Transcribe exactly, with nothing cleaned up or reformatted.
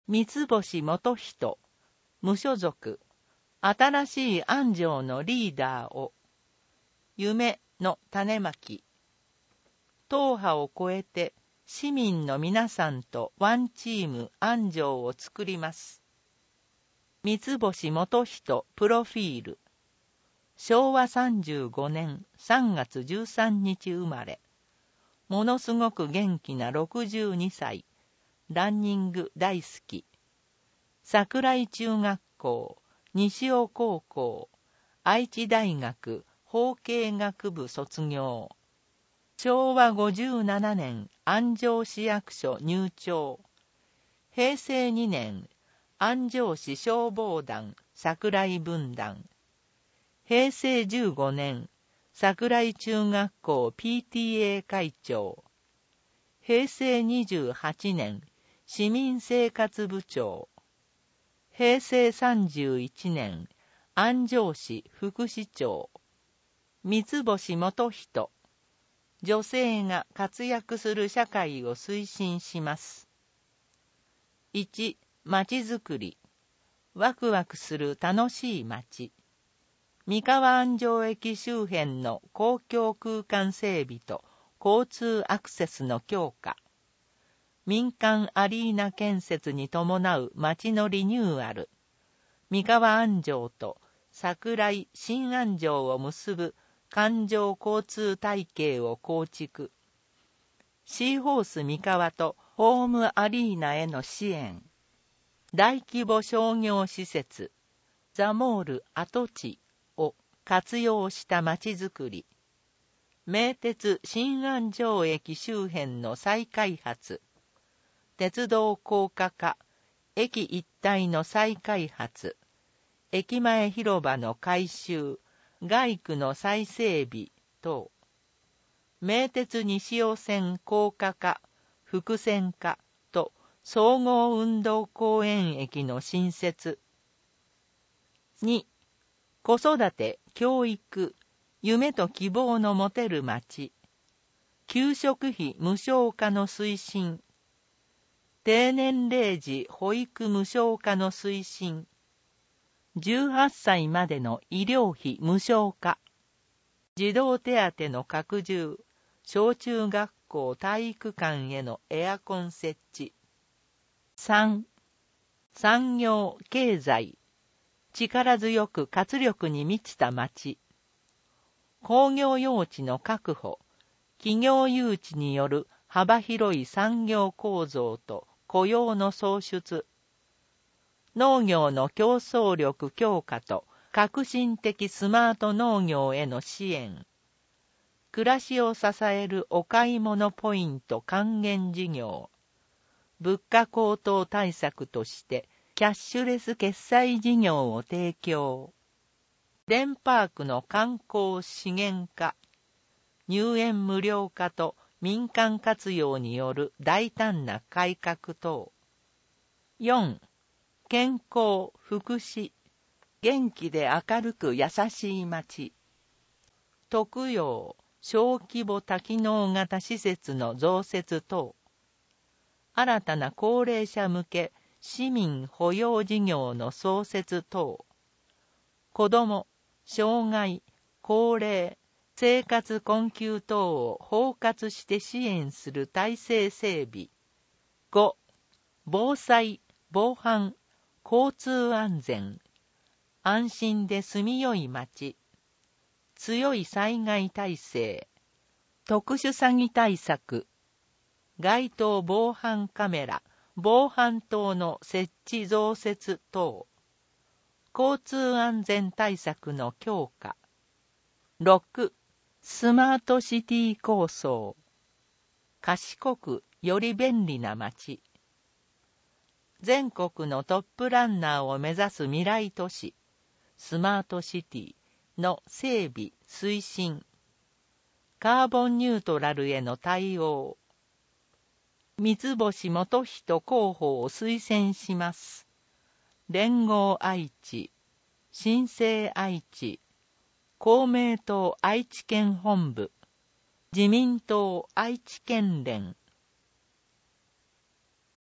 三星元人、無所属、新しい安城のリーダーを、夢の種まき。党派を超えて市民の皆さんとワンチーム安城を作ります。三星元人プロフィール。しょうわさんじゅうごねんさんがつじゅうさんにち生まれ。ものすごく元気なろくじゅうにさい。ランニング大好き。桜井中学校、西尾高校、愛知大学法経学部卒業。しょうわごじゅうななねん安城市役所入庁。へいせいにねん安城市消防団桜井分団。へいせいじゅうごねん桜井中学校 ピーティーエー 会長。へいせいにじゅうはちねん市民生活部長。へいせいさんじゅういちねん安城市副市長。三星元人。女性が活躍する社会を推進します。いち、まちづくり。ワクワクする楽しい街。三河安城駅周辺の公共空間整備と交通アクセスの強化。民間アリーナ建設に伴う街のリニューアル。三河安城と桜井新安城を結ぶ環状交通体系を構築。シーホース三河とホームアリーナへの支援。大規模商業施設、ザモール跡地を活用したまちづくり。名鉄新安城駅周辺の再開発。鉄道高架化、駅一帯の再開発。駅前広場の改修、街区の再整備等。名鉄西尾線高架化、複線化と総合運動公園駅の新設。に、子育て、教育、夢と希望の持てる街。給食費無償化の推進。低年齢児保育無償化の推進。じゅうはっさいまでの医療費無償化。児童手当の拡充。小中学校体育館へのエアコン設置。さん、産業、経済。力強く活力に満ちた街。工業用地の確保。企業誘致による幅広い産業構造と雇用の創出。農業の競争力強化と革新的スマート農業への支援。暮らしを支えるお買い物ポイント還元事業。物価高騰対策としてキャッシュレス決済事業を提供。デンパークの観光資源化。入園無料化と民間活用による大胆な改革等。よん、健康、福祉、元気で明るく優しい街。特養、小規模多機能型施設の増設等。新たな高齢者向け市民保養事業の創設等。子ども、障害、高齢、生活困窮等を包括して支援する体制整備。ご、防災、防犯、交通安全。安心で住みよい街。強い災害耐性。特殊詐欺対策。街頭防犯カメラ、防犯灯の設置増設等。交通安全対策の強化。ろく、スマートシティ構想。賢くより便利な街。全国のトップランナーを目指す未来都市、スマートシティの整備、推進。カーボンニュートラルへの対応。三星元人候補を推薦します。連合愛知、新生愛知、公明党愛知県本部、自民党愛知県連。